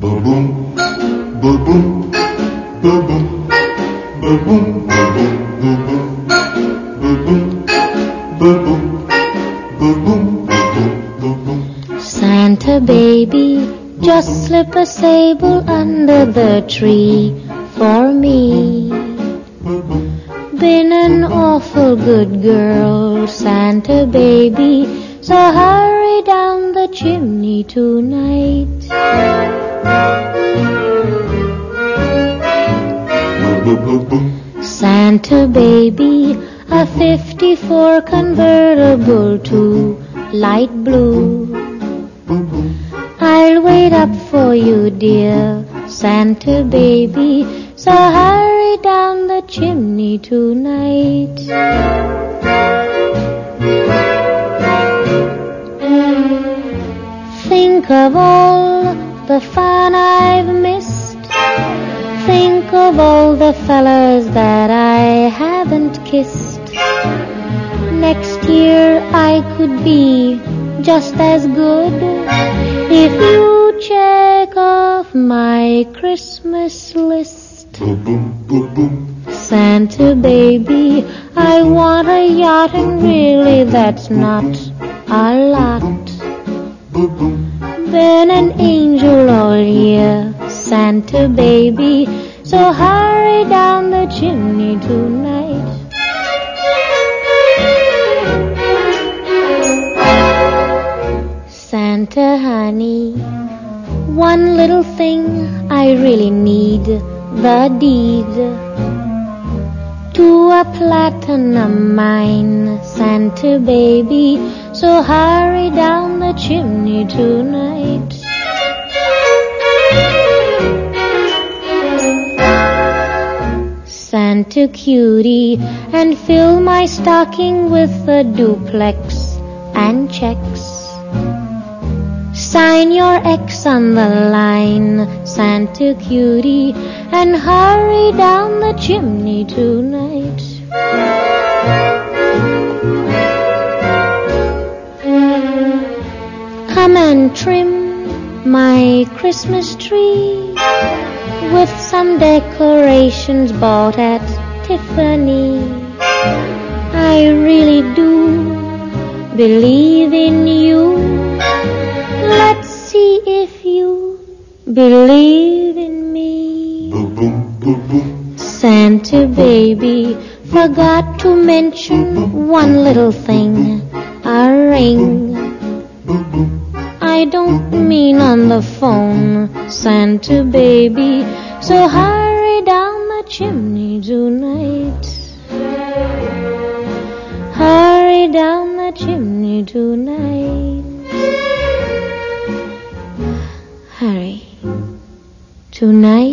Ba-boom, ba-boom, ba-boom, ba-boom, ba-boom, ba-boom, ba-boom, ba-boom, ba-boom. Santa baby, just slip a sable under the tree for me. Been an awful good girl, Santa baby, so hurry down the chimney tonight. Santa baby, a 54 convertible to light blue. I'll wait up for you, dear Santa baby, so hurry down the chimney tonight. Think of all the fun I've missed. Think of all the fellas that I haven't kissed. Next year I could be just as good if you check off my Christmas list. Santa baby, I want a yacht, and really that's not a lot. Been an angel all year, Santa baby, so hurry down the chimney tonight. Santa honey, one little thing I really need, the deed to a platinum mine, Santa baby, so hurry down the chimney tonight. Santa cutie, and fill my stocking with a duplex and checks. Sign your X on the line, Santa cutie, and hurry down the chimney tonight. Come and trim my Christmas tree with some decorations bought at Tiffany. I really do believe in you. Let's see if you believe in me. Santa baby, forgot to mention one little thing, a ring. I don't mean on the phone, Santa baby, so hurry down the chimney tonight. Hurry down the chimney tonight. Hurry tonight.